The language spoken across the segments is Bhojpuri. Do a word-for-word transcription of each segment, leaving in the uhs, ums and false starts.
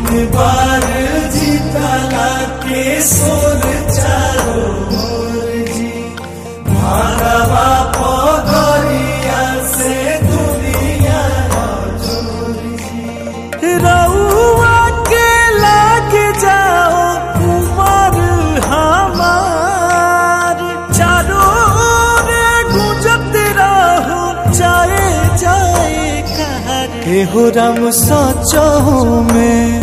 बार जीतला के सोर चारो मोर जी मारवा पगरिया से दुनिया जोर जी रउआ के लाग जाओ उमर हमार चारों रे गुंजत रहो जाए जाए कहर एहो राम सचहु में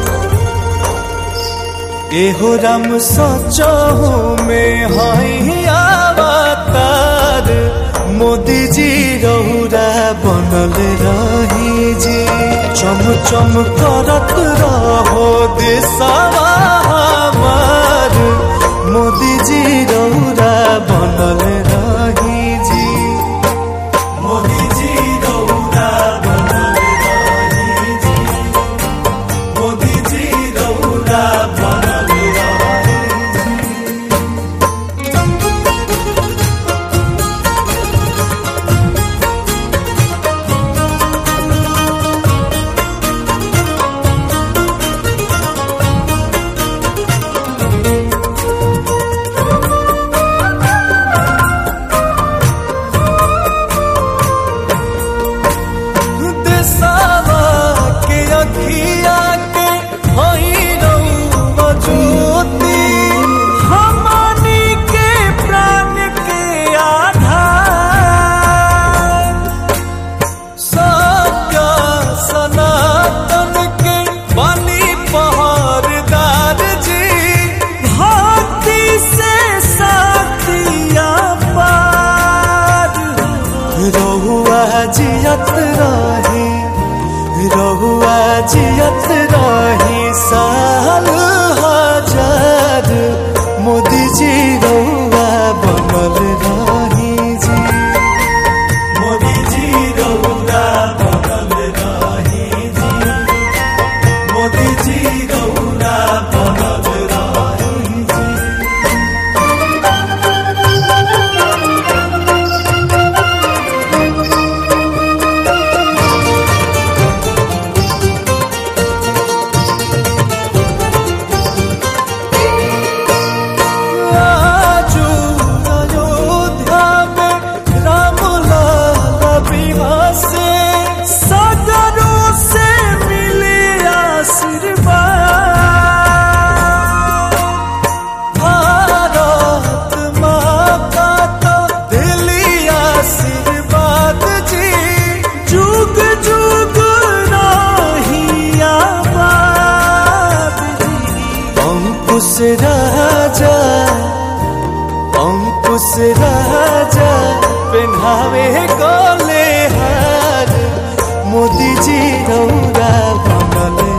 एहो राम सचहु में हई अवतार मोदी जी रहुरा बनल रही जी चम चम करत रहो देशवा हमार मोदी जी रहुरा बनल रही जी मोदी जी रहुरा बनल रही जी मोदी जी रहुरा बनल जियत रही रहुआ जियत रही साल हजार मोदी जी रहुआ बनल रही जी मोदी जी रहुआ बनल रही जी मोदी जी रहुआ बनल रही जी अंकुश राजा अंकुश राजा पहनावे गले हार मोदी जी रहुरा बनल